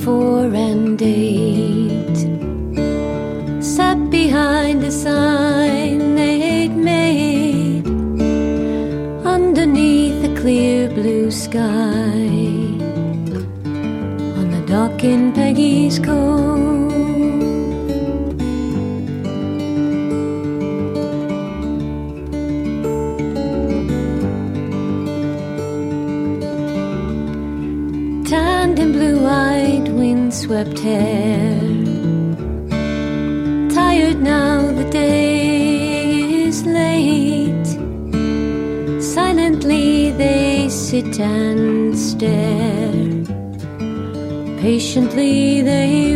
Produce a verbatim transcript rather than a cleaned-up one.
four and eight sat behind the sign they'd made underneath a clear blue sky on the dock in Peggy's Cove. Tanned and blue-eyed, windswept hair, tired now the day is late. Silently they sit and stare, patiently they